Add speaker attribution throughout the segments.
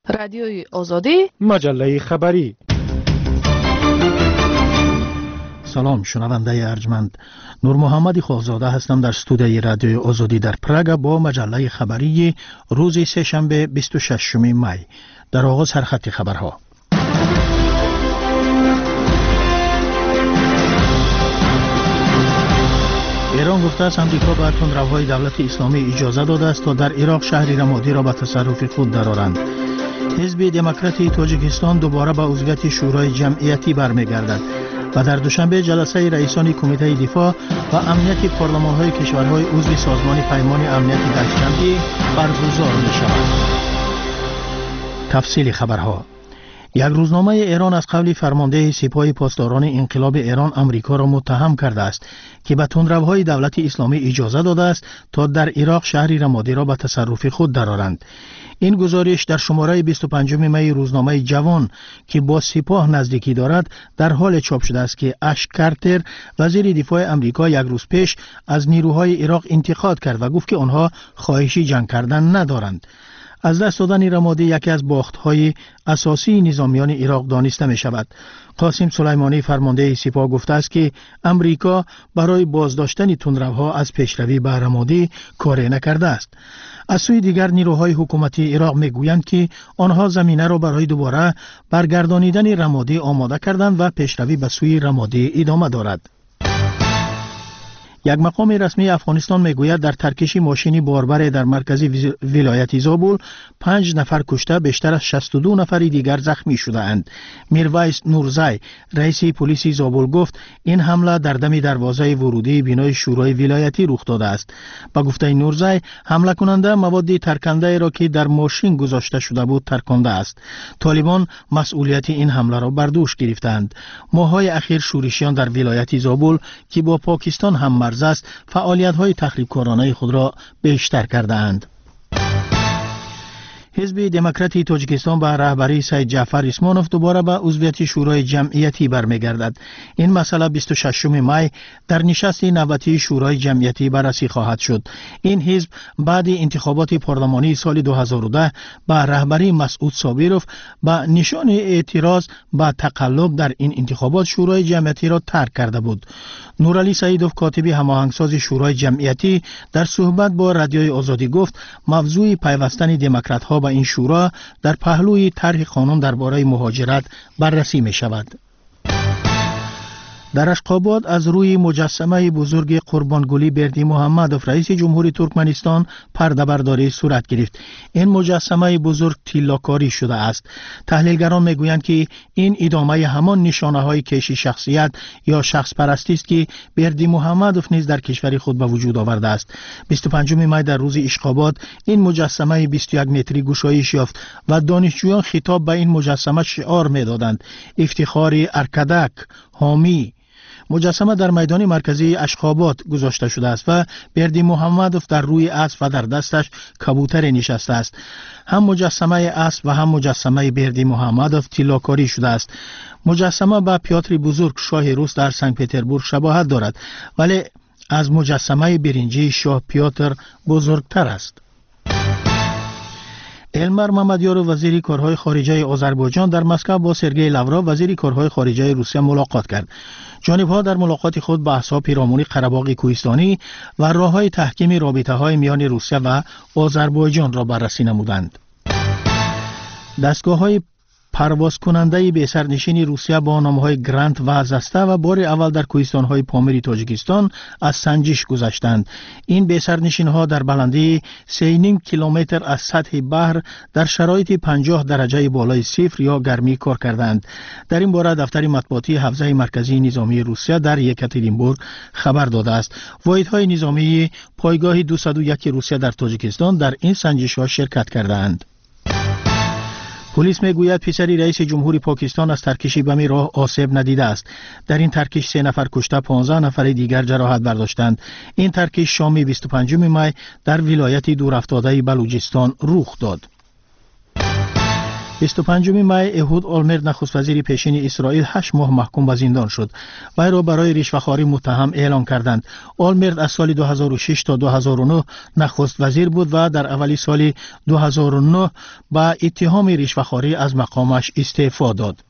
Speaker 1: رادیوی آزادی،
Speaker 2: مجله خبری. سلام شنونده ارجمند، نور محمد خالزاده هستم در استودیوی رادیوی آزادی در پراگ با مجله خبری روز سه‌شنبه 26 می. در آغاز سرخط خبرها. ایران گفته است آمریکا به تندروهای دولت اسلامی اجازه داده است تا در عراق شهر رمادی را به تصرف خود درآورند. حزب دموکراتی تاجیکستان دوباره به عضویت شورای جمعیتی برمیگردد و در دوشنبه جلسه رئیسان کمیته دفاع و امنیت پارلمان‌های کشورهای عضو سازمان پیمان امنیت دستجمعی برگزار می‌شود. تفصیل خبرها. یک روزنامه ایران از قبل فرمانده سپاه پاسداران انقلاب ایران آمریکا را متهم کرده است که به تندروهای دولت اسلامی اجازه داده است تا در عراق شهر رمادی را به تصرف خود درآورند. این گزارش در شماره 25 می روزنامه جوان که با سپاه نزدیکی دارد در حال چاپ شده است که اش کارتر وزیر دفاع آمریکا یک روز پیش از نیروهای عراق انتقاد کرد و گفت که آنها خواهشی جنگ کردن ندارند. از دست دادن رمادی یکی از باخت‌های اساسی نظامیان عراق دانسته می شود. قاسم سلیمانی فرمانده سپاه گفته است که امریکا برای بازداشتن تندروها از پیشروی به رمادی کاری نکرده است. از سوی دیگر نیروهای حکومتی عراق می گویند که آنها زمینه را برای دوباره برگردانیدن رمادی آماده کردند و پیشروی به سوی رمادی ادامه دارد. یک مقام رسمی افغانستان میگوید در ترکش ماشینی باربر در مرکز ولایت زابل 5 نفر کشته بیشتر از 62 نفر دیگر زخمی شده اند. میرویس نورزی رئیس پلیس زابل گفت این حمله در دم دروازه ورودی بینای شورای ولایتی رخ داده است. با گفته نورزی حمله کننده مواد ترکنده را که در ماشین گذاشته شده بود ترکانده است. طالبان مسئولیت این حمله را بر دوش گرفتند. ماه‌های اخیر شورشیان در ولایت زابل که با پاکستان هم مرز است فعالیت‌های تخریبکارانه خود را بیشتر کرده‌اند. حزب دموکراتی تاجیکستان به رهبری سید جعفر اسمانوف دوباره به عضویت شورای جمعیتی برمیگردد. این مسئله 26 می در نشست نوبتی شورای جمعیتی بررسی خواهد شد. این حزب بعد انتخابات پارلمانی سال 2010 به رهبری مسعود صابروف به نشان اعتراض به تقلب در این انتخابات شورای جمعیتی را ترک کرده بود. نورعلی سعیدوف کاتب هماهنگساز شورای جمعیتی در صحبت با رادیوی آزادی گفت موضوع پیوستن دموکرات‌ها به این شورا در پهلوی طرح قانون درباره مهاجرت بررسی می شود. در اشقاباد از روی مجسمه بزرگ قربانگلی بردی محمدوف رئیس جمهوری ترکمنستان پرده برداری صورت گرفت. این مجسمه بزرگ تیلاکاری شده است. تحلیلگران میگویند که این ادامه همان نشانه های کشی شخصیت یا شخص پرستی است که بردی محمدوف نیز در کشور خود به وجود آورده است. 25 می در روز اشقاباد این مجسمه 21 متری گشایش یافت و دانشجویان خطاب به این مجسمه شعار میدادند: افتخار ارکدک، حامی. مجسمه در میدان مرکزی اشقاباد گذاشته شده است و بردی محمدوف در روی اسب و در دستش کبوتر نشسته است. هم مجسمه اسب و هم مجسمه بردی محمدوف تیلاکاری شده است. مجسمه به پیاتر بزرگ شاه روس در سنت پترزبورگ شباهت دارد ولی از مجسمه برنجی شاه پیاتر بزرگتر است. المر ممدیارو وزیر کارهای خارجه آذربایجان در مسکو با سرگئی لاوروف وزیر کارهای خارجه روسیه ملاقات کرد. جانب‌ها در ملاقات خود بحث‌ها پیرامون قره‌باغ کوهستانی و راه‌های تحکیم رابطه‌های میان روسیه و آذربایجان را بررسی نمودند. دستگاه‌های پرواز کننده به سرنشین روسیه با نام‌های گرانت و زسته و بار اول در کوهستان‌های پامیر تاجیکستان از سنجش گذشتند. این به سرنشین‌ها در بلندی 3.5 کیلومتر از سطح بحر در شرایط 50 درجه بالای صفر یا گرمی کار کردند. در این باره دفتر مطبوعاتی حوزه مرکزی نظامی روسیه در یکاترینبورگ خبر داده است. واحدهای نظامی پایگاه 201 روسیه در تاجیکستان در این سنجش‌ها شرکت کردند. پلیس میگوید پسری رئیس جمهوری پاکستان از ترکش بم راه آسیب ندیده است. در این ترکش 3 نفر کشته 15 نفر دیگر جراحت برداشتند. این ترکش شام 25 می در ولایت دورافتاده بلوچستان رخ داد. 25 می اهود اولمرت نخست وزیر پیشین اسرائیل 8 ماه محکوم به زندان شد. وی را برای رشوه‌خواری متهم اعلام کردند. اولمرت از سال 2006 تا 2009 نخست وزیر بود و در اوایل سال 2009 با اتهام رشوه‌خواری از مقامش استعفا داد.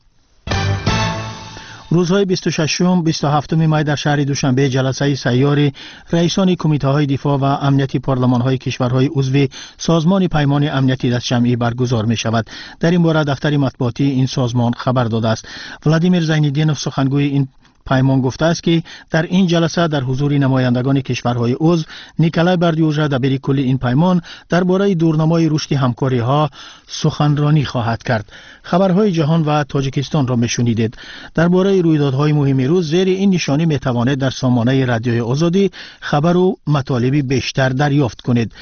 Speaker 2: روزهای 26 و 27 می در شهر دوشنبه جلسه سیار رئیسان کمیته‌های دفاع و امنیتی پارلمان‌های کشورهای عضو سازمان پیمان امنیتی دستجمعی برگزار می‌شود. در این باره دفتر مطبوعاتی این سازمان خبر داده است. ولادیمیر زینالدینوف سخنگوی این پیمان گفته است که در این جلسه در حضور نمایندگان کشورهای عضو نیکولای باردیوژا دبیر کل این پیمان درباره دورنمای رشد همکاری‌ها سخنرانی خواهد کرد. خبرهای جهان و تاجیکستان را میشنیدید. درباره رویدادهای مهم روز زیر این نشانی میتوانید در سامانه رادیوی آزادی خبر و مطالبی بیشتر دریافت کنید.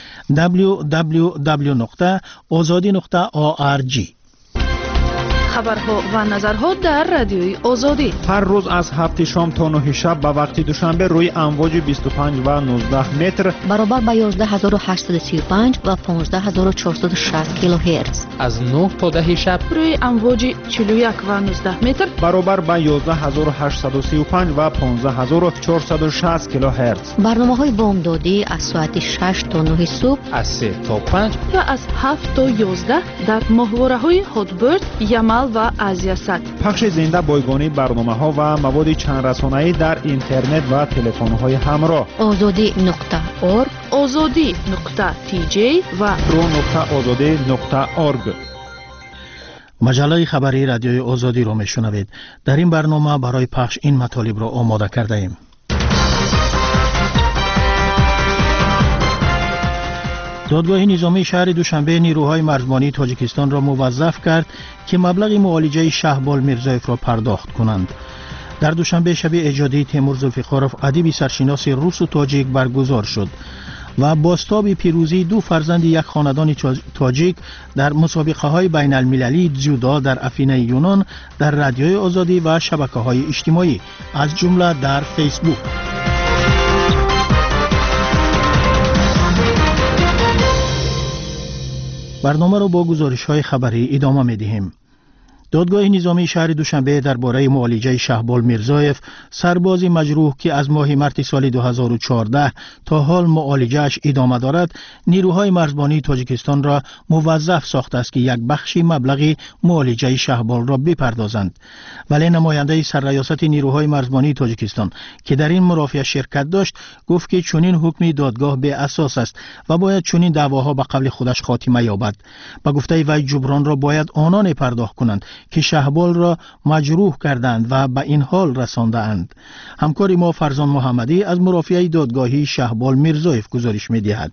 Speaker 2: www.azadi.org.
Speaker 1: خبرها و نظرها در رادیوی آزادی
Speaker 3: هر روز از 7 شام تا 9 شب به وقت دوشنبه روی امواج 25 و 19 متر
Speaker 4: برابر با 11835 و 15460 کیلوهرتز.
Speaker 5: از 9 تا 10 شب
Speaker 1: روی امواج 41 و 19 متر
Speaker 3: برابر با 11835 و 15460 کیلوهرتز.
Speaker 4: برنامه‌های بامدادی از ساعت 6 تا 9 صبح،
Speaker 5: از 3 تا 5
Speaker 1: و از 7 تا 11 در ماهواره‌های هاتبرد، یمل و آسیا سات.
Speaker 3: پخش زنده بایگانی برنامه‌ها و مواد چند رسانه‌ای در اینترنت و تلفن‌های همراه.
Speaker 4: azadi.org،
Speaker 1: azadi.tj و
Speaker 3: pro.azadi.org.
Speaker 2: مجله خبری رادیوی آزادی را میشنوید. در این برنامه برای پخش این مطالب را آماده کرده ایم. دادگاه نظامی شهر دوشنبه نیروهای مرزبانی تاجیکستان را موظف کرد که مبلغ معالجه شهبال میرزایف را پرداخت کنند. در دوشنبه شب ایجادی تیمور ذوالفقارov ادیب سرشناس روس و تاجیک برگزار شد و بازتاب پیروزی دو فرزند یک خاندان تاجیک در مسابقه های بین المللی جودو در افینه یونان در رادیوی آزادی و شبکه های اجتماعی از جمله در فیسبوک. برنامه را با گزارش‌های خبری ادامه می‌دهیم. دادگاه نظامی شهر دوشنبه درباره معالجه شهبال میرزایف، سربازی مجروح که از ماه مارس سال 2014 تا حال معالجه‌اش ادامه دارد، نیروهای مرزبانی تاجیکستان را موظف ساخته است که یک بخشی مبلغ معالجه شهبال را بپردازند. ولی نماینده سرریاست نیروهای مرزبانی تاجیکستان که در این مرافعه شرکت داشت، گفت که چنین حکم دادگاه به اساس است و باید چنین دعواها به قبل خودش خاتمه یابد. با گفته وی جبران را باید آنان پرداخت کنند که شهبال را مجروح کردند و به این حال رساندند. همکار ما فرزان محمدی از مرافعه دادگاهی شهبال میرزایف گزارش می‌دهد.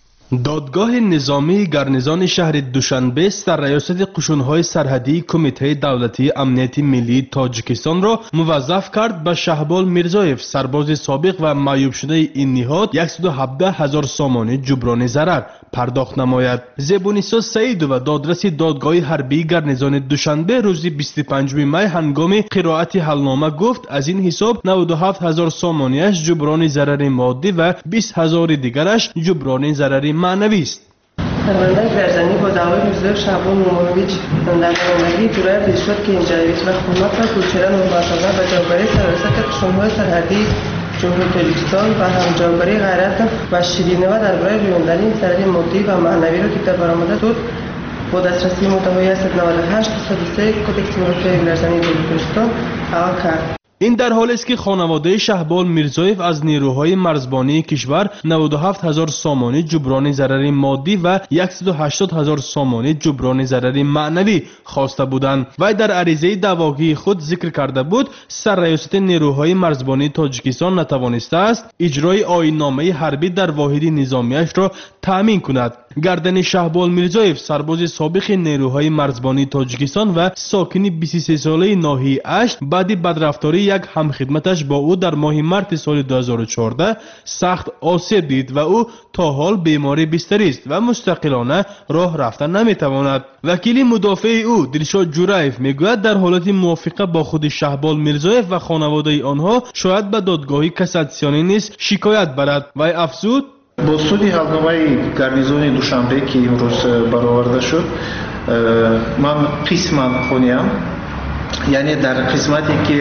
Speaker 6: دادگاه نظامی گرنیزان شهر دوشنبه سرریاست قشون‌های سرحدی کمیته دولتی امنیتی ملی تاجیکستان را موظف کرد به شهبال میرزایف، سرباز سابق و معیوب شده این نهاد، 117,000 سامان جبران ضرر پرداخت نماید. زبونیسا سعید و دادرس دادگاه حربی گرنیزان دوشنبه روز 25 می هنگام قرائت حلنامه گفت از این حساب 97,000 سامانیش جبران ضرر مادی و 20,000 دیگرش جبران ضرر معنوی است.
Speaker 7: پرونده برزنی با دعوای میرزایف شهبال مومنوویچ در رانندگی دورای رشوت که اینجاویچ و خدمت و کوچران مباشرت و جابری سرریاست قشون‌های سرحدی جمهوری تاجیکستان و همجابری غیرت و شیرینه و درباره رویاندنی ضرر مادی و معنوی را که در برآمده بود با دسترسی متوی 198 103 کدکس مرافعه برزنی تاجیکستان اعلام کرد.
Speaker 6: این در حالی است که خانواده شهبال میرزایف از نیروهای مرزبانی کشور 97,000 سامانی جبران ضرر مادی و 180,000 سامانی جبران ضرر معنوی خواسته بودند. و در عریضه دعواگی خود ذکر کرده بود سرریاست نیروهای مرزبانی تاجیکستان نتوانسته است اجرای آیین‌نامه حربی در واحد نظامیش را تأمین کند. گردن شهبال میرزایف، سرباز سابق نیروهای مرزبانی تاجیکستان و ساکن 23 ساله ناحیه اشت، بعد بدرفتاری یک همخدمتش با او در ماه مارس سال 2014 سخت آسیب دید و او تا حال بیماری بستری است و مستقلانه راه رفتن نمیتواند. وکیل مدافع او دلشاد جورایف میگوید در حالت موافقه با خود شهبال میرزایف و خانواده آنها شاید به دادگاه کاساسیونی نیز شکایت برد. و افزود
Speaker 8: با سود حلنامه گرنیزان دوشنبه که امروز برآورده شد
Speaker 2: من قسمم خونیم، یعنی در قسمتی که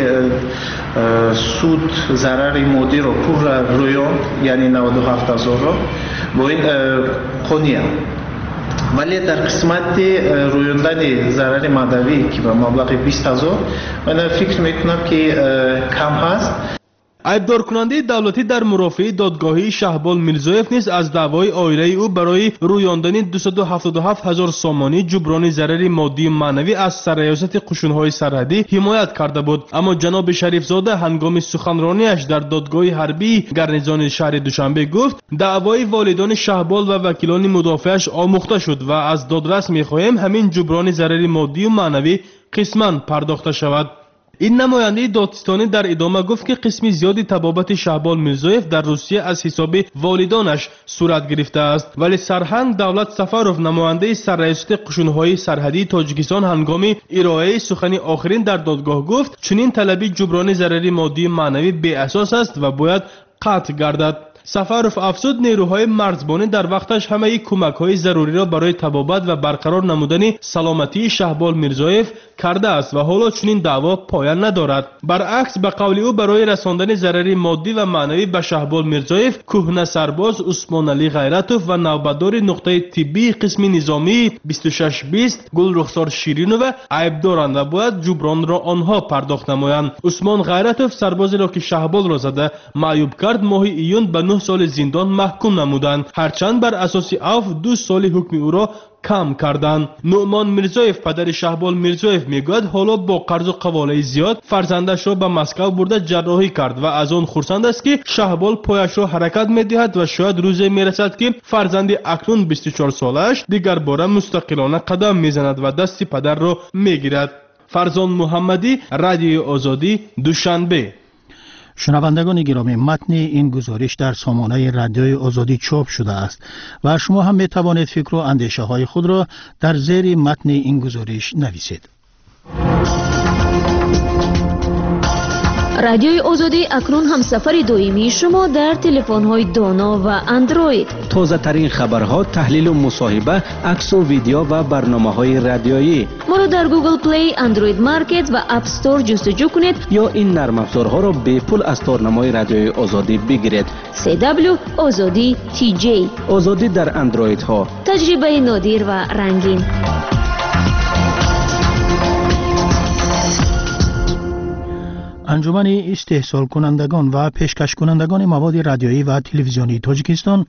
Speaker 2: سود ضرر مادی رو پر رویان، یعنی 97,000 رو با این خونیم. ولی در قسمت رویاندن ضرر مادوی که به مبلغ 20,000 من فکر میکنم که کم هست.
Speaker 6: ایبدار کننده دولتی در مرافعه دادگاهی شهبال میرزایف نیز از دعوای عائله او برای رویاندن 277,000 سامانی جبران ضرر مادی و معنوی از سرریاست قشون‌های سرحدی حمایت کرده بود، اما جناب شریف زاده هنگام سخنرانیش در دادگاه حربی گرنیزان شهر دوشنبه گفت دعوای والدان شهبال و وکیلان مدافعش آموخته شد و از دادرس می‌خواهیم همین جبران ضرر مادی و معنوی قسماً پرداخته شود. این نماینده دادستانی در ادامه گفت که قسمی زیادی تبابت شهبال میرزایف در روسیه از حساب والدانش صورت گرفته است، ولی سرهنگ دولت سفروف نماینده سرریاست قشون‌های سرحدی تاجیکستان هنگام ارائه سخن آخرین در دادگاه گفت چنین طلبی جبران ضرر مادی و معنوی بی اساس است و باید قطع گردد. سفروف افزود نیروهای مرزبانی در وقتش همه کمک‌های ضروری را برای تبابت و برقرار نمودن سلامتی شهبال میرزایف کرده است و حالا چنین دعوا پایان ندارد. برعکس به قول او برای رساندن ضرر مادی و معنوی به شهبال میرزایف کهنه سرباز عثمان علی غیرتوف و نوبتدار نقطه طبی قسم نظامی 2620 گل رخسار شیرینو عیب دارند و باید جبران را آنها پرداخت نمایند. عثمان غیرتوف سربازی را که شهبال را زده معیوب کرد ماه ایون به 9 سال زندان محکوم نمودند، هرچند بر اساس عفو 2 سال حکم او را کم کردند. نعمان میرزایف پدر شهبال میرزایف میگوید حالا با قرض و قواله زیاد فرزندش را به مسکو برده جراحی کرد و از آن خرسند است که شهبال پایش را حرکت میدهد و شاید روزی میرسد که فرزند اکنون 24 سالش دیگر باره مستقلانه قدم میزند و دست پدر را میگیرد. فرزان محمدی، رادیوی آزادی، دوشنبه.
Speaker 2: شنوندگان گرامی، متن این گزارش در سامانه رادیوی آزادی چاپ شده است و شما هم می توانید فکر و اندیشه های خود را در زیر متن این گزارش نویسید.
Speaker 8: رادیوی آزادی اکنون هم سفر دائمی شما در تلفن‌های دانا و اندروید.
Speaker 9: تازه ترین خبرها، تحلیل و مصاحبه، عکس و ویدیو و برنامه‌های رادیویی.
Speaker 8: ما را در گوگل پلی، اندروید مارکت و اپ استور جستجو کنید
Speaker 9: یا این نرم افزارها را به پول از تارنمای رادیوی آزادی بگیرید.
Speaker 8: CW آزادی TJ.
Speaker 9: آزادی در اندروید ها.
Speaker 8: تجربه نادر و رنگین.
Speaker 2: انجمن استحصال کنندگان و پیشکش کنندگان مواد رادیویی و تلویزیونی تاجیکستان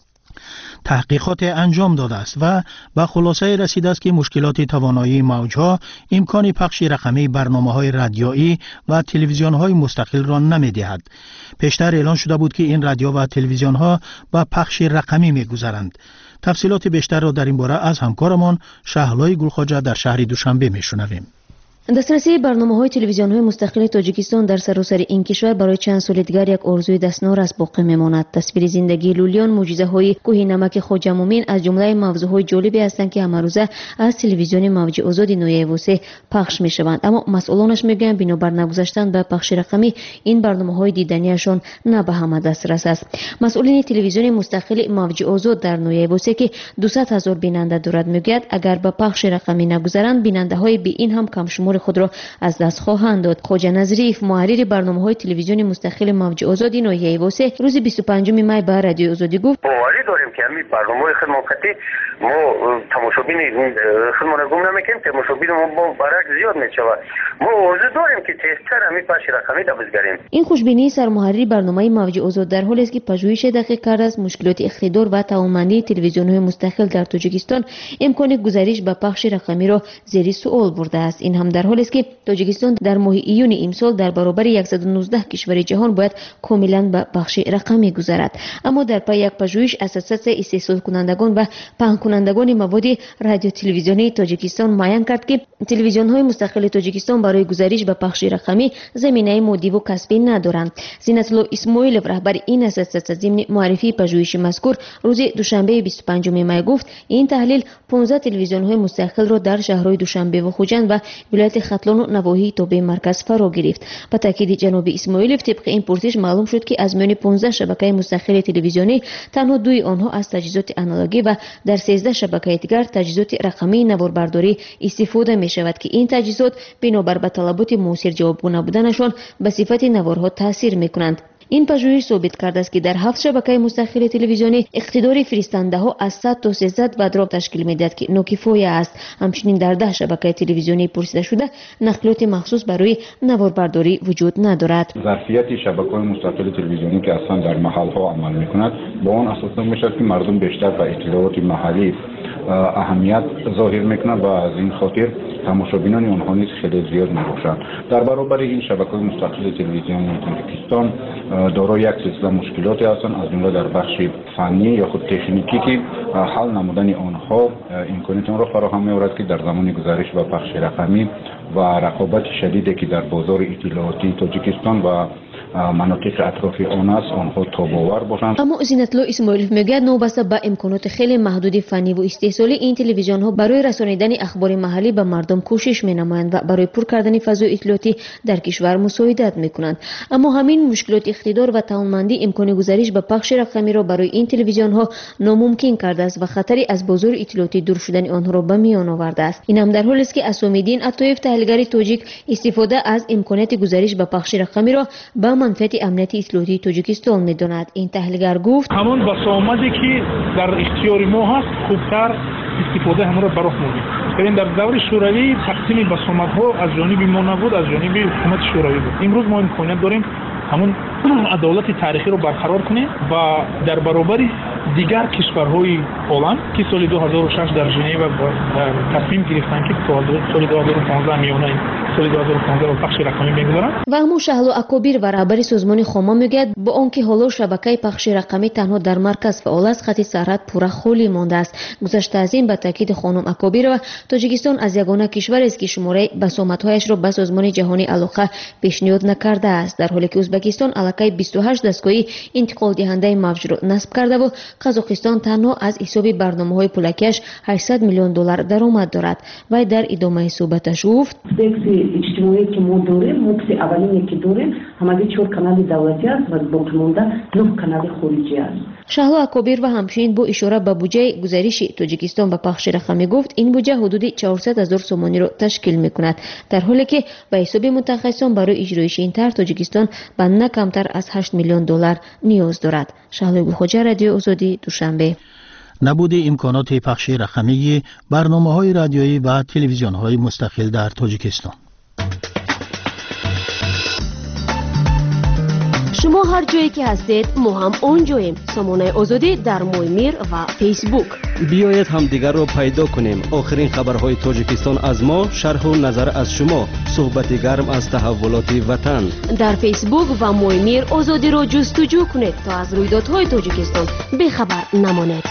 Speaker 2: تحقیقات انجام داده است و به خلاصه رسیده است که مشکلات توانایی موجها امکان پخش رقمی برنامه‌های رادیویی و تلویزیون‌های مستقل را نمی‌دهد. پیشتر اعلان شده بود که این رادیو و تلویزیون‌ها به پخش رقمی می‌گذرند. تفصیلات بیشتر را در این باره از همکارمان شهلای گلخواجه در شهر دوشنبه می‌شنویم.
Speaker 8: دسترسی برنامه‌های تلویزیون‌های مستقل تاجیکستان در سراسر این کشور برای چند سال دیگر یک آرزوی دستنار است باقی میماند. تصویر زندگی لولیان، معجزه‌های کوه نمک خواجه مومن از جمله موضوعهای جالبی هستند که امروزه از تلویزیون موج آزاد نویه وسه پخش می‌شوند، اما مسئولانش میگویند بنابر نگذاشتن به پخش رقمی این برنامه‌های دیدنیشان نه به همه دسترس است. مسئولین تلویزیون مستقل موج آزاد در نویه وسه که 200,000 بیننده دارد میگوید اگر به پخش رقمی نگذارند بیننده‌های به این هم کم شمار خود را از دست خواهند داد. خواجه نظریف، محرر برنامه‌های تلویزیون مستقل موج آزاد نویه وسه روز 25 می به رادیو آزادی گفت
Speaker 10: باوری داریم که همین برنامه‌های خدماتی ما تماشابین خدمت گم نمیکنیم، تماشابین ما برعکس زیاد میشود. ما آرزو داریم که تیزتر همین پخش رقمی را بگیریم.
Speaker 8: این خوشبینی سرمحرر برنامه موج آزاد در حالی است که پژوهش دقیق کرده است مشکلات اقتدار و توانمندی تلویزیون‌های مستقل در تاجیکستان امکان گزارش به پخش رقمی را زیر سوال برده است. این هم در حالی است که تاجیکستان در ماه ایون امسال در برابر 119 کشور جهان باید کاملا به بخش رقمی گذارد، اما در پی یک پژوهش اساسات استحصال کنندگان و پهن کنندگان مواد رادیو تلویزیونی تاجیکستان معین کرد که تلویزیون‌های مستقل تاجیکستان برای گزارش به پخش رقمی زمینه مادی و کسبی ندارند. زینت الله اسماعیلوف رهبر این اساسات ضمن معرفی پژوهش مذکور روز دوشنبه 25 می گفت این تحلیل 15 تلویزیون‌های مستقل را در شهرهای دوشنبه و خوجند و ولایت ولایت ختلان و نواحی تا به مرکز فرا گرفت. به تاکید جناب اسماعیلوف طبق این پرسش معلوم شد که از میان 15 شبکه مستقل تلویزیونی تنها 2 آنها از تجهیزات آنالوگی و در 13 شبکه دیگر تجهیزات رقمی نواربرداری استفاده می شود که این تجهیزات بنابر به طلبات موثر جوابگو نبودنشان به صفت نوارها تاثیر می کنند. این پژوهش ثابت کرده است که در 7 شبکه مستقل تلویزیونی اقتدار فرستنده ها از 100 تا 300 وات تشکیل می‌دهد که ناکفایه است. همچنین در 10 شبکه تلویزیونی پرسیده شده نقلات مخصوص برای نواربرداری وجود ندارد.
Speaker 11: ظرفیت شبکه‌های مستقل تلویزیونی که اصلا در محل‌ها عمل می‌کند با آن اساسا می‌شود که مردم بیشتر به اطلاعات محلی اهمیت ظاهر می‌کنند و از این خاطر تماشابینان آنها نیز خیلی زیاد می‌باشند. در برابر این شبکه‌های مستقل تلویزیونی تاجیکستان دارای یک سلسله مشکلاتی هستند، از جمله در بخش فنی یا خود تکنیکی که حل نمودن آنها امکانات آن را فراهم می‌آورد که در زمان گزارش و پخش رقمی و رقابت شدیدی که در بازار اطلاعاتی تاجیکستان و مناطق اطراف آن است آنها تاب‌آور باشند.
Speaker 8: اما زینت‌الله اسماعیلوف میگوید نوبسته به امکانات خیلی محدود فنی و استحصالی این تلویزیون‌ها برای رسانیدن اخبار محلی به مردم کوشش می‌نمایند و برای پر کردن فضای اطلاعاتی در کشور مساعدت می‌کنند. اما همین مشکلات اقتدار و توانمندی امکان گزارش به پخش رقمی را برای این تلویزیون‌ها ناممکن کرده است و خطری از بازار اطلاعاتی دور شدن آنها را به میان آورده است. این هم در حالی است که اسامیدین عطایف تحلیلگر تاجیک استفاده از امکانات گزارش به پخش رقمی را به منفعت امنیت اطلاعاتی تاجیکستان می‌داند. این تحلیلگر گفت
Speaker 12: همون بسامدی که در اختیار ما هست خوبتر استفاده همون را براه می‌دیم. ببین در دور شوروی تقسیم بسامدها از جانب ما نبود، از جانب حکومت شوروی بود. امروز ما امکانیت داریم همون عدالت تاریخی رو برقرار کنیم و در برابر دیگر کشورهای عالم که سال 2006 در ژنو تصمیم گرفتن که سال 2015 میانه سال 2015 رو پخش رقمی بگذارن.
Speaker 8: و همون شهلو اکابیر و رهبر سازمان خاما میگه با آنکه حالا شبکه پخش رقمی تنها در مرکز فعال است، خط سرحد پورا خالی مانده است. گذشته از این به تاکید خانم اکابیر و تاجیکستان از یگانه کشوری است که شماره بسامدهایش را به سازمان جهانی علاقه پیشنهاد نکرده است، در حالی که ازبکستان علاقه 28 دستگاهی انتقال دهنده موج را نصب کرده و قزاقستان تنها از حساب برنامه‌های پولکیش 800 میلیون دلار درآمد دارد. و در ادامه صحبتش گفت
Speaker 13: اجتماعی که ما داریم مکس اولی که داریم همگی 4 کانال دولتی است و باقی مانده 9 کانال خارجی است.
Speaker 8: شهلا اکابیر و همچنین با اشاره به بودجه گزارش تاجیکستان به پخش رقمی گفت این بودجه حدود 400,000 سومانی را تشکیل می‌کند، در حالی که به حساب متخصصان برای اجرایش این طرح تاجیکستان به نه کمتر از 8 میلیون دلار نیاز دارد. شهلا گوخوجه، رادیو آزادی، دوشنبه.
Speaker 2: نبود امکانات پخش رقمی برنامه‌های رادیویی و تلویزیون‌های مستقل در تاجیکستان.
Speaker 14: شما هر جایی که هستید ما هم اونجاییم. سامانه آزادی در مویمیر و فیسبوک.
Speaker 15: بیایید همدیگر را پیدا کنیم. آخرین خبرهای تاجیکستان از ما، شرح و نظر از شما، صحبت گرم از تحولات وطن.
Speaker 14: در فیسبوک و مویمیر آزادی را جستجو کنید تا از رویدادهای تاجیکستان بی‌خبر نمانید.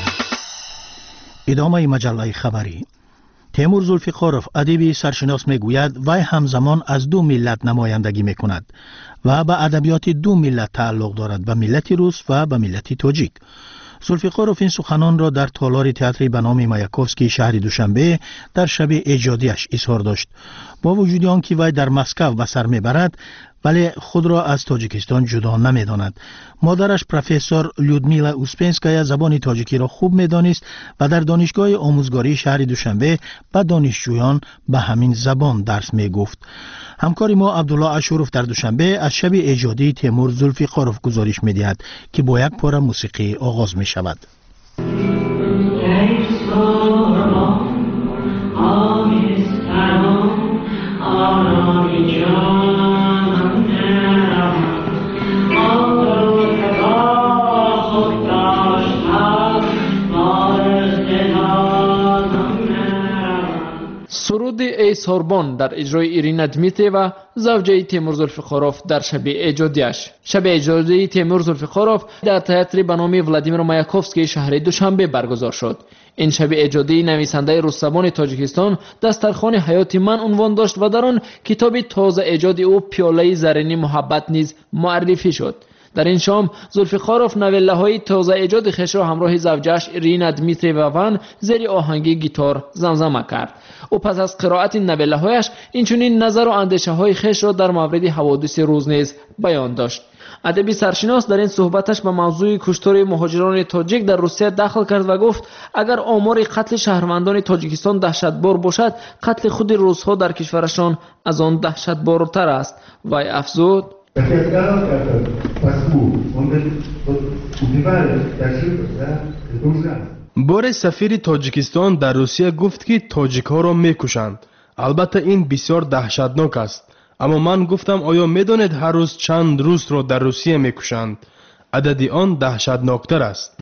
Speaker 2: ادامه مجله خبری. تیمور زلفقاروف ادیب سرشناس میگوید وی همزمان از 2 ملت نمایندگی میکند و به ادبیات 2 ملت تعلق دارد، به ملت روس و به ملت تاجیک. زلفقاروف این سخنان را در تالار تئاتری به نام مایاکوفسکی شهر دوشنبه در شب ایجادیش اظهار داشت. با وجود آنکه وی در مسکو به سر میبرد ولی خود را از تاجیکستان جدا نمیداند. مادرش پروفسور لودمیلا اوسپنسکایا زبان تاجیکی را خوب میدانست و در دانشگاه آموزگاری شهر دوشنبه به دانشجویان به همین زبان درس میگفت. همکار ما عبدالله اشوروف در دوشنبه از شب ایجادی تیمور زلفقاروف گزارش میدهد که با یک پاره موسیقی آغاز می شود.
Speaker 16: سرود ای سوربن در اجرای ایرینا دمیتریوا زوجه تیمور زلفقاروف در شب ایجادیش. شب ایجادی تیمور زلفقاروف در تئاتر به نام ولادیمیر مایاکوفسکی شهر دوشنبه برگزار شد. این شب ایجادی نویسنده روس زبان تاجیکستان دسترخوان حیات من عنوان داشت و در آن کتاب تازه ایجاد او پیاله زرین محبت نیز معرفی شد. در این شام زولفیقاروف نویله‌های تازه ایجاد خویش را همراه زوجش ایرینا دمیتریووا زیر آهنگ گیتار زمزمه کرد. او پس از قرائت نویله‌هایش اینچنین نظر و اندیشه‌های خویش را در مورد حوادث روز نیز بیان داشت. ادبی سرشناس در این صحبتش به موضوع کشتار مهاجران تاجیک در روسیه دخل کرد و گفت اگر آمار قتل شهروندان تاجیکستان دهشتبار باشد، قتل خود روس‌ها در کشورشان از آن دهشتبارتر است. وی افزود:
Speaker 6: بار سفیر تاجیکستان در روسیه گفت که تاجیک ها را میکشند. البته این بسیار دهشتناک است. اما من گفتم آیا میدانید هر روز چند روس را در روسیه میکشند؟ عدد آن دهشتناکتر است.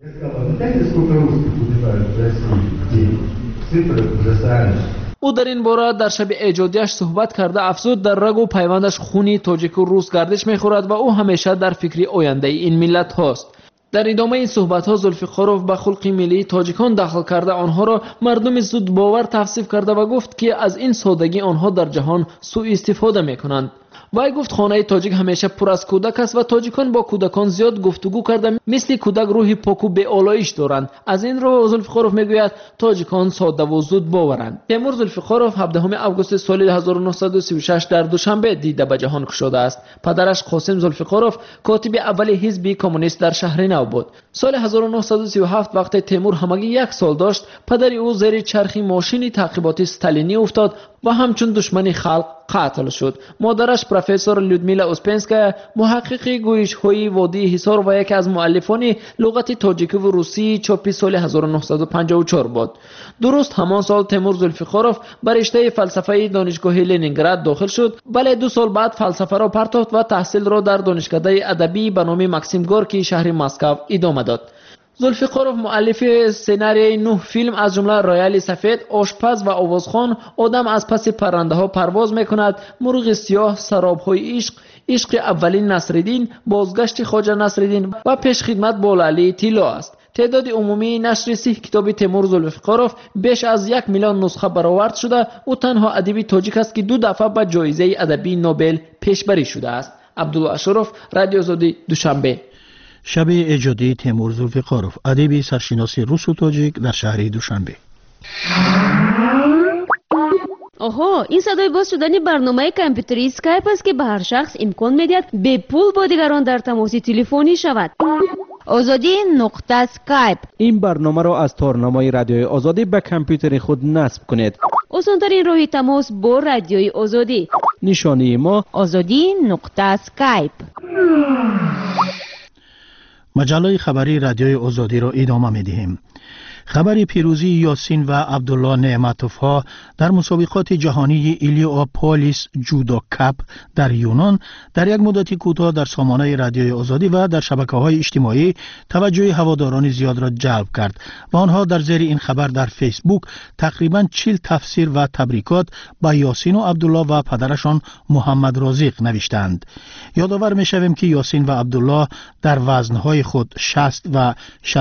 Speaker 16: او در این باره در شب ایجادیش صحبت کرده افزود در رگ و پیوندش خونی تاجیک و روس گردش میخورد و او همیشه در فکر آینده این ملت هاست. در ادامه این صحبت ها زولفیقاروف به خلق ملی تاجیکان دخل کرده آنها را مردم زود باور توصیف کرده و گفت که از این سادگی آنها در جهان سوء استفاده میکنند. وی گفت خانه تاجیک همیشه پر از کودک است و تاجیکان با کودکان زیاد گفتگو کرده مثل کودک روحی پاک و بی آلایش دارند. از این رو زولفیقاروف میگوید تاجیکان ساده و زود باورند. تیمور زولفیقاروف 17 آگوست سال 1936 در دوشنبه دیده به جهان گشوده است. پدرش قاسم زولفیقاروف کاتب اول حزب کمونیست در شهر نو بود. سال 1937 وقتی تیمور همگی 1 سال داشت، پدر او زیر چرخی ماشین تعقیبات استالینی افتاد و همچون دشمن خلق قتل شد. مادرش پروفسور لودمیلا اوسپنسکا محقق گویش‌های وادی حصار و یکی از مؤلفان لغت تاجیکی و روسی چاپی سال 1954 بود. درست همان سال تیمور زولفیقاروف بر رشته فلسفه دانشگاه لنینگراد داخل شد، ولی 2 سال بعد فلسفه را پرتافت و تحصیل را در دانشکده ادبی به نام ماکسیم گورکی شهر مسکو ادامه داد. زولفیقاروف مؤلف سناریوی 9 فیلم از جمله رایال سفید، آشپز و آوازخوان، آدم از پس پرنده ها پرواز میکند، مرغ سیاه، سرابهای عشق، عشق اولین نصرالدین، بازگشت خواجه نصرالدین و پیشخدمت با لعلی طلا است. تعداد عمومی نشر 30 کتاب تیمور زولفیقاروف بیش از 1 میلیون نسخه برآورد شده. او تنها ادیب تاجیک است که 2 دفعه به جایزه ادبی نوبل پیشبری شده است. عبدالله اشرف، رادیو آزادی، دوشنبه.
Speaker 2: شب ایجادی تیمور زولفیقاروف، ادیب سرشناس روس و تاجیک در شهر دوشنبه.
Speaker 14: آها، این صدای باز شدن برنامه کامپیوتری اسکایپ است که به هر شخص امکان میدهد به پول با دیگران در تماس تلفنی شود.
Speaker 4: آزادی نقطه اسکایپ.
Speaker 15: این برنامه را از تارنمای رادیوی آزادی به کامپیوتر خود نصب کنید.
Speaker 14: آسان‌ترین راه تماس با رادیوی آزادی.
Speaker 15: نشانی ما
Speaker 4: آزادی نقطه اسکایپ.
Speaker 2: مجله خبری رادیوی آزادی را ادامه می‌دهیم. خبر پیروزی یاسین و عبدالله نعمتوف ها در مسابقات جهانی ایلیوپولیس جودو کپ در یونان در یک مدت کوتاه در سامانه رادیوی آزادی و در شبکه‌های اجتماعی توجه هواداران زیاد را جلب کرد و آنها در زیر این خبر در فیسبوک تقریباً 40 تفسیر و تبریکات به یاسین و عبدالله و پدرشان محمد رازق نوشتند. یادآور می‌شویم که یاسین و عبدالله در وزن‌های خود 60 و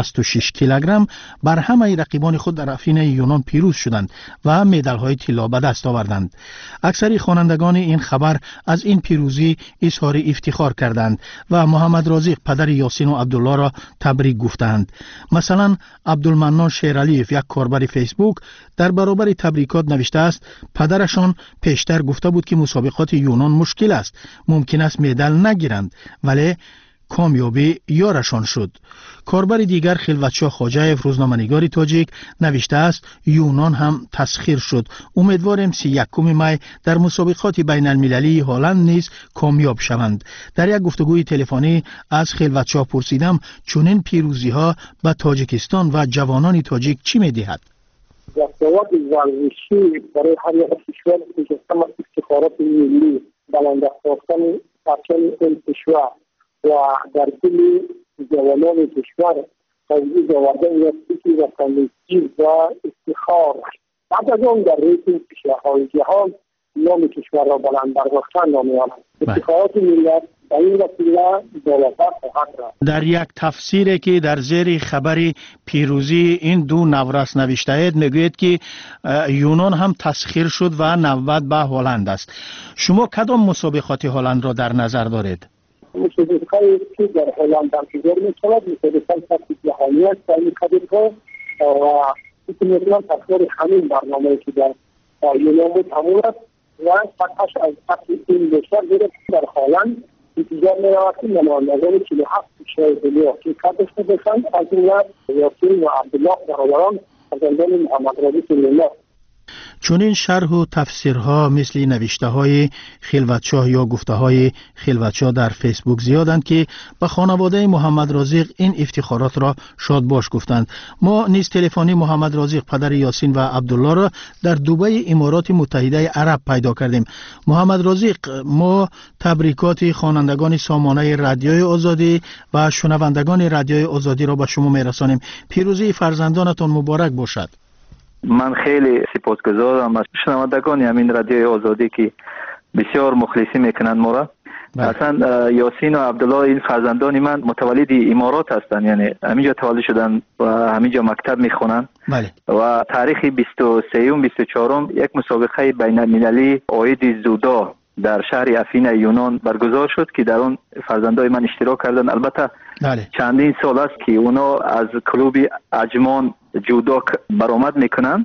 Speaker 2: 66 کیلوگرم بر همه رقیبان خود در افین یونان پیروز شدند و مدال‌های طلا به دست آوردند. اکثر خوانندگان این خبر از این پیروزی اظهار افتخار کردند و محمد رازق پدر یاسین و عبدالله را تبریک گفتند. مثلا عبدالمنان شیرعلیف، یک کاربر فیسبوک، در برابر تبریکات نوشته است پدرشان پیشتر گفته بود که مسابقات یونان مشکل است، ممکن است مدال نگیرند، ولی کامیابی یارشان شد. کاربر دیگر خلوتشاه خواجه‌یف، روزنامه‌نگار تاجیک، نوشته است یونان هم تسخیر شد. امیدواریم 31 می در مسابقات بین المللی هلند نیز کامیاب شوند. در یک گفتگوی تلفنی از خلوتشاه پرسیدم چنین پیروزی ها به تاجیکستان و جوانان تاجیک چی می‌دهد؟
Speaker 17: دستاورد ورزشی برای هر یک کشور مجسم از افتخارات ملی، بلند ساختن پرچم این کشور و در دل جوانان کشور توجیه آوردن یک فکر وطنی‌سوز و افتخار. بعد از آن در ریتم کشورهای جهان نام کشور را بلند برگاشتن نامی‌آورند. افتخارات ملت به این وسیله بالاتر خواهد رفت.
Speaker 2: در یک تفسیری که در زیر خبر پیروزی این دو نورس نوشته اید میگوید که یونان هم تسخیر شد و نوبت به هلند است. شما کدام مسابقات هلند را در نظر دارید؟
Speaker 17: مسابقه که در هلند برگزار می‌شود، مسابقه سطح جهانی است در این کاتگوری و میتونم تکرار همین برنامه‌ای که در یونان بود همون است و سطحش از سطح این بیشتر گرفت. در هلند انتظار می‌رود که نمایندگان 47 کشور دنیا شرکت داشته باشند، از جمله یاسین و عبدالله برادران فرزندان محمد رضا سلیمان.
Speaker 2: چون این شرح و تفسیرها مثل نوشته‌های خلوتشاه یا گفته‌های خلوتشاه در فیسبوک زیادند که به خانواده محمد رازق این افتخارات را شاد باش گفتند. ما نیز تلفنی محمد رازق پدر یاسین و عبدالله را در دبی امارات متحده عرب پیدا کردیم. محمد رازق، ما تبریکات خوانندگان سامانه رادیوی آزادی و شنوندگان رادیوی آزادی را به شما میرسانیم. پیروزی فرزندانتان مبارک باشد.
Speaker 18: من خیلی سپاسگزارم از شنوندگان همین رادیوی آزادی که بسیار مخلصی میکنند ما را. اصلا یاسین و عبدالله این فرزندان من متولد امارات هستند، یعنی همینجا تولد شدن و همینجا مکتب میخونن. و تاریخ 23 و 24 یک مسابقه بین المللی عاید زودا در شهر افین یونان برگزار شد که در اون فرزندان من اشتراک کردن. البته چندین سال است که اونا از کلوب اجمان جودو برآمد میکنن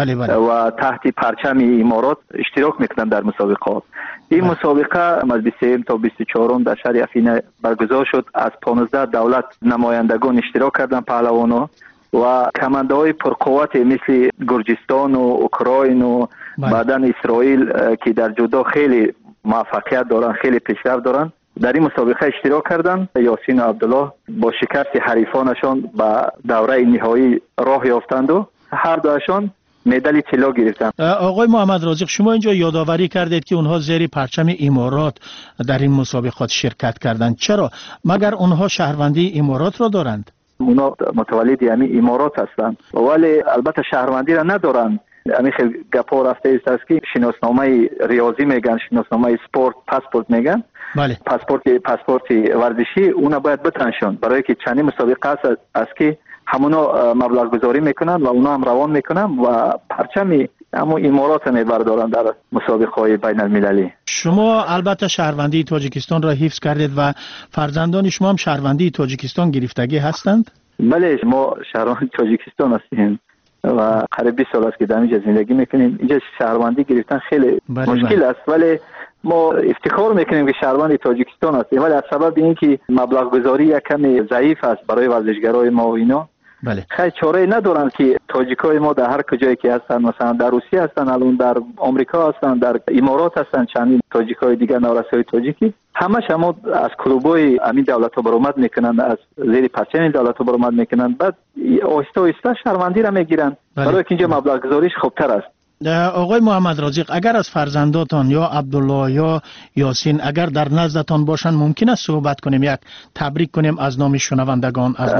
Speaker 18: و تحت پرچم امارات اشتراک میکنن در مسابقات. این مسابقه از 23 تا 24 در شهر افین برگزار شد. از 15 دولت نمایندگان اشتراک کردن، پهلوانا و کمانده های پرقوت مثل گرجستان و اوکراین و بعدن اسرائیل که در جودو خیلی موفقیت دارن، خیلی پیشرفت دارن، در این مسابقه اشتراک کردن. یاسین و عبدالله با شکست حریفانشان به دوره نهایی راه یافتند و هر دوشان مدال طلا گرفتند.
Speaker 2: آقای محمد رازق، شما اینجا یادآوری کردید که اونها زیر پرچم امارات در این مسابقات شرکت کردند. چرا؟ مگر اونها شهروندی امارات را دارند؟
Speaker 18: اونا متولد همین امارات هستند ولی البته شهروندی را ندارند. همین خیلی گپا رفته است که شناسنامه ریاضی میگن، شناسنامه اسپورت پاسپورت میگن.
Speaker 2: بله.
Speaker 18: پاسپورت ورزشی اونا باید بتنشون، برای که چندین مسابقه است که همونا مبلغ گذاری میکنن و اونا هم روان میکنن و پرچم اما امارات میبردارن در مسابقه های بین المللی.
Speaker 2: شما البته شهروندی تاجیکستان را حفظ کردید و فرزندان شما هم شهروندی تاجیکستان گرفتگی هستند؟
Speaker 18: بله، ما شهروند تاجیکستان هستیم و قریب 20 سال است که در اینجا زندگی میکنیم. اینجا شهروندی گرفتن خیلی مشکل است، ولی ما افتخار میکنیم که شهروند تاجیکستان هستیم، ولی از سبب اینکه مبلغ گذاری یک کمی ضعیف است برای ورزشگرای ما و اینا، خیلی چاره ندارن که تاجیکای ما در هر کجایی که هستن، مثلا در روسیه هستن، الان در آمریکا هستن، در امارات هستن، چندین تاجیکای دیگر نورسای تاجیکی همش هم از کلوبای همین دولت‌ها برآمد میکنن، از زیر پرچم این دولت‌ها برآمد میکنن، بعد آهسته آهسته شهروندی را میگیرن برای که اینجا مبلغ گذاریش خوبتر است.
Speaker 2: آقای محمد رازق، اگر از فرزنداتان یا عبدالله یا یاسین اگر در نزدتان باشن ممکن است صحبت کنیم، یک تبریک کنیم از نام شنوندگان؟ از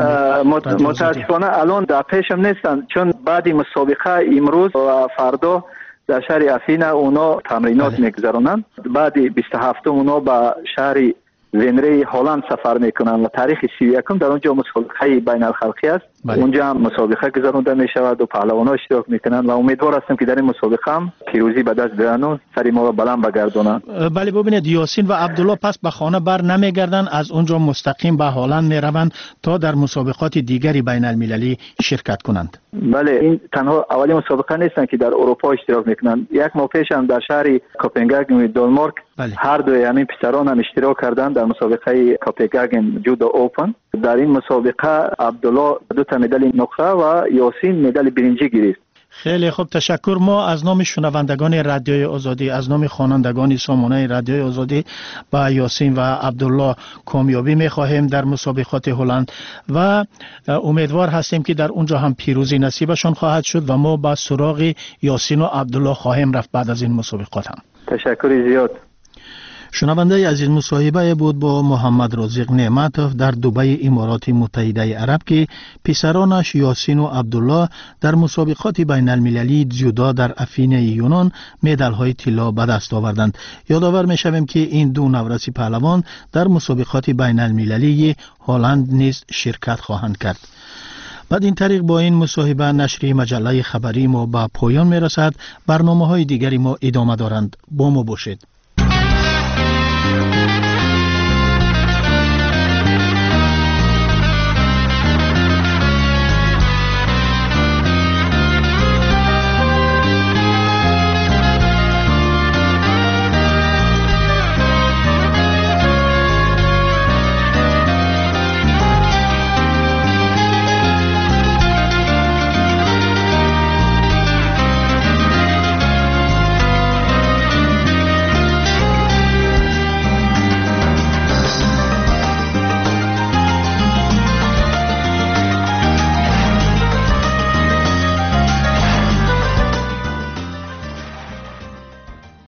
Speaker 18: متاسفانه الان در پیشم نیستن، چون بعد مسابقه امروز و فردا در شهر افین اونا تمرینات میگذرونن. بعد 27 اونا به شهر ونری هلند سفر میکنن و تاریخ 31 در اونجا مسابقه بین الخلقی است. اونجا هم مسابقه گذرانده میشود و پهلوانا اشتراک میکنن و امیدوار هستم که در این مسابقه هم پیروزی به دست بیارن و سری ما را بلند بگردونن.
Speaker 2: بله، ببینید یاسین و عبدالله پس به خانه بر نمیگردن، از اونجا مستقیم به هلند میروند تا در مسابقات دیگری بین المللی شرکت کنند.
Speaker 18: بله، این تنها اولی مسابقه نیستن که در اروپا اشتراک میکنن. یک ماه پیش هم در شهر کوپنهاگن دانمارک هر دوی همین پسران هم اشتراک کردن در مسابقه کوپنهاگن جودو اوپن. در این مسابقه عبدالله 2 مدال نقره و یاسین مدال برنجی گرفت.
Speaker 2: خیلی خوب، تشکر. ما از نام شنوندگان رادیوی آزادی، از نام خوانندگان سامانه رادیوی آزادی با یاسین و عبدالله کامیابی می‌خواهیم در مسابقات هلند و امیدوار هستیم که در اونجا هم پیروزی نصیبشان خواهد شد و ما با سراغ یاسین و عبدالله خواهیم رفت بعد از این مسابقات هم.
Speaker 18: تشکر زیاد.
Speaker 2: شنونده عزیز، مصاحبه بود با محمد رازق نعمتوف در دبی امارات متحده عرب که پسرانش یاسین و عبدالله در مسابقات بین المللی جودو در افین یونان مدال های طلا به دست آوردند. یادآور می شویم که این دو نورسی پهلوان در مسابقات بین المللی هلند نیز شرکت خواهند کرد. بعد این طریق با این مصاحبه نشریه مجله خبری ما به پایان می رسد. برنامه های دیگری ما ادامه دارند. با ما باشید.